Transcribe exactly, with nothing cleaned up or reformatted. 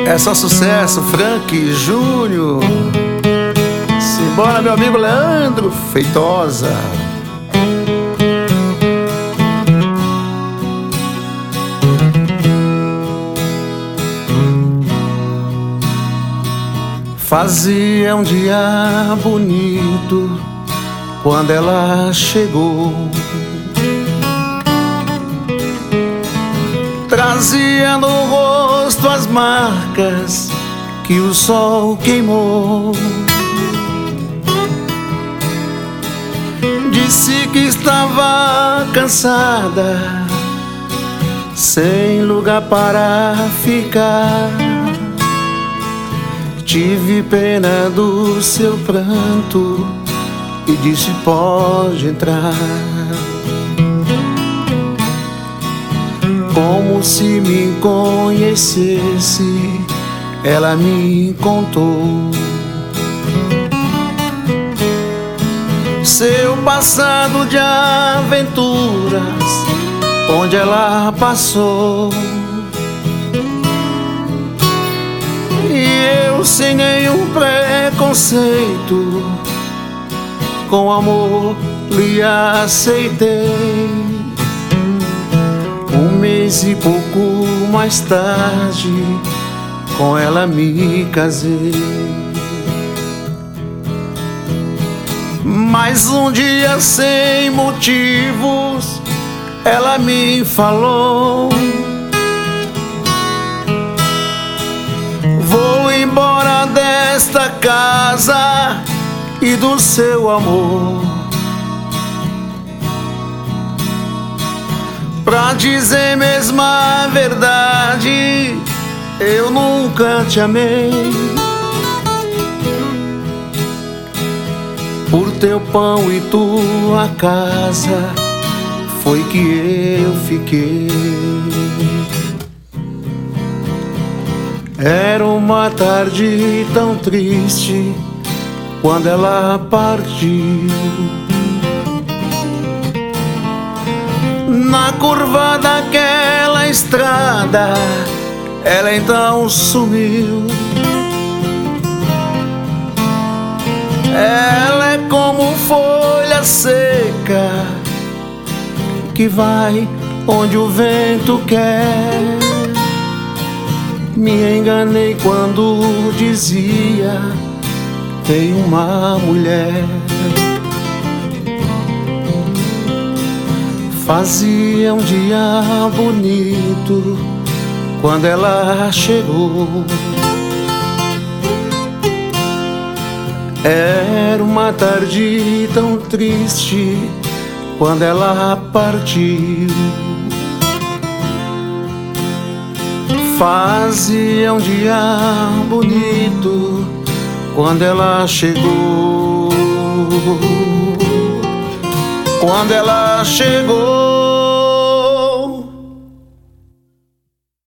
É só sucesso, Frank Júnior. Simbora, meu amigo Leandro Feitosa. Fazia um dia bonito quando ela chegou. Trazia no rosto as marcas que o sol queimou. Disse que estava cansada, sem lugar para ficar. Tive pena do seu pranto e disse: pode entrar. Como se me conhecesse, ela me contou seu passado de aventuras, onde ela passou. E eu, sem nenhum preconceito, com amor lhe aceitei. Um mês e pouco mais tarde, com ela me casei. Mas um dia, sem motivos, ela me falou: vou embora desta casa e do seu amor. Pra dizer mesmo a verdade, eu nunca te amei. Por teu pão e tua casa foi que eu fiquei. Era uma tarde tão triste quando ela partiu. Na curva daquela estrada, ela então sumiu. Ela é como folha seca que vai onde o vento quer. Me enganei quando dizia: tem uma mulher. Fazia um dia bonito quando ela chegou. Era uma tarde tão triste quando ela partiu. Fazia um dia bonito quando ela chegou. Quando ela chegou.